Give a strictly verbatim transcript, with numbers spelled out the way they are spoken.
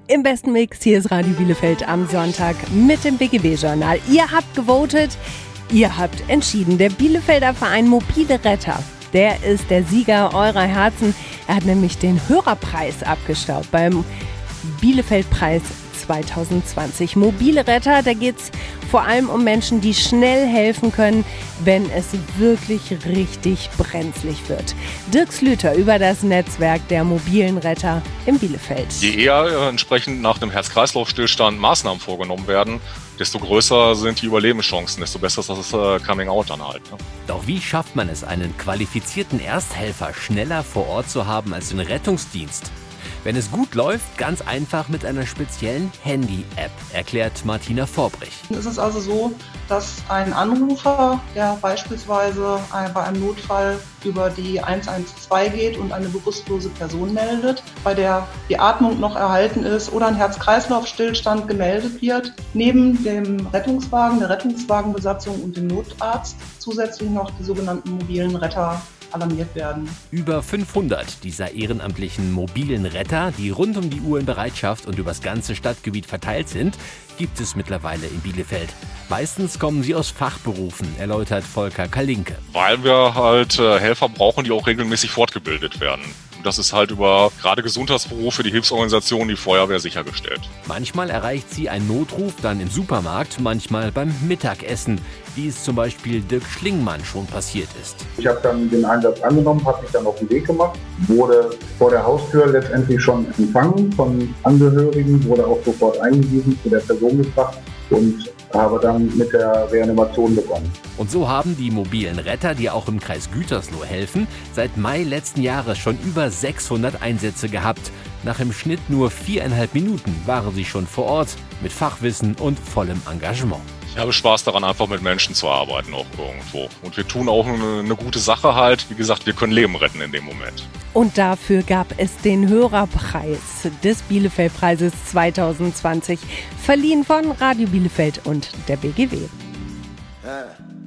Im besten Mix, hier ist Radio Bielefeld am Sonntag mit dem B G W-Journal. Ihr habt gewotet, ihr habt entschieden. Der Bielefelder Verein Mobile Retter, der ist der Sieger eurer Herzen. Er hat nämlich den Hörerpreis abgestaubt beim Bielefeld-Preis zwanzig zwanzig. Mobile Retter, da geht es vor allem um Menschen, die schnell helfen können, wenn es wirklich richtig brenzlig wird. Dirk Slüter über das Netzwerk der mobilen Retter in Bielefeld. Je eher entsprechend nach dem Herz-Kreislauf-Stillstand Maßnahmen vorgenommen werden, desto größer sind die Überlebenschancen, desto besser ist das äh, Coming-out dann halt. Ne? Doch wie schafft man es, einen qualifizierten Ersthelfer schneller vor Ort zu haben als den Rettungsdienst? Wenn es gut läuft, ganz einfach mit einer speziellen Handy-App, erklärt Martina Vorbrich. Es ist also so, dass ein Anrufer, der beispielsweise bei einem Notfall über die eins eins zwei geht und eine bewusstlose Person meldet, bei der die Atmung noch erhalten ist oder ein Herz-Kreislauf-Stillstand gemeldet wird, neben dem Rettungswagen, der Rettungswagenbesatzung und dem Notarzt zusätzlich noch die sogenannten mobilen Retter alarmiert werden. Über fünfhundert dieser ehrenamtlichen mobilen Retter, die rund um die Uhr in Bereitschaft und übers ganze Stadtgebiet verteilt sind, gibt es mittlerweile in Bielefeld. Meistens kommen sie aus Fachberufen, erläutert Volker Kalinke. Weil wir halt äh, Helfer brauchen, die auch regelmäßig fortgebildet werden. Und das ist halt über gerade Gesundheitsberufe, die Hilfsorganisation, die Feuerwehr sichergestellt. Manchmal erreicht sie ein Notruf dann im Supermarkt, manchmal beim Mittagessen, wie es zum Beispiel Dirk Schlingmann schon passiert ist. Ich habe dann den Einsatz angenommen, habe mich dann auf den Weg gemacht, wurde vor der Haustür letztendlich schon empfangen von Angehörigen, wurde auch sofort eingewiesen, zu der Person gebracht und habe dann mit der Reanimation begonnen. Und so haben die mobilen Retter, die auch im Kreis Gütersloh helfen, seit Mai letzten Jahres schon über sechshundert Einsätze gehabt. Nach im Schnitt nur viereinhalb Minuten waren sie schon vor Ort, mit Fachwissen und vollem Engagement. Ich habe Spaß daran, einfach mit Menschen zu arbeiten auch irgendwo. Und wir tun auch eine, eine gute Sache halt. Wie gesagt, wir können Leben retten in dem Moment. Und dafür gab es den Hörerpreis des Bielefeld-Preises zwanzig zwanzig, verliehen von Radio Bielefeld und der B G W. Ja.